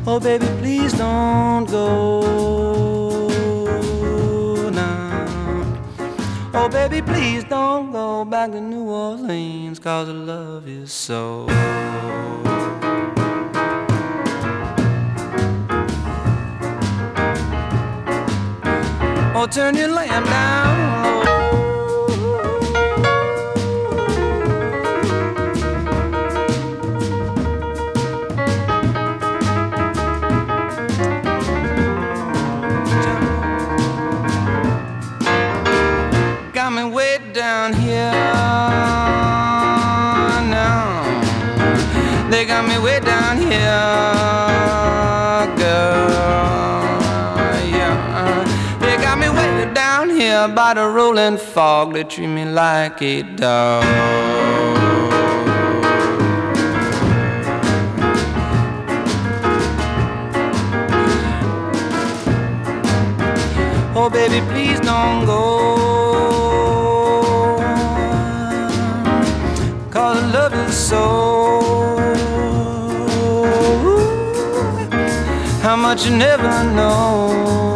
Oh baby, please don't go now. Oh baby, please don't go back to New Orleans, 'cause the love is so. Oh, turn your lamp down low. Got me way down here now. They got me way down here, girl. Yeah, they got me way down here by the rolling fog. They treat me like a dog. Oh baby, please don't go, 'cause love is so. How much you never know.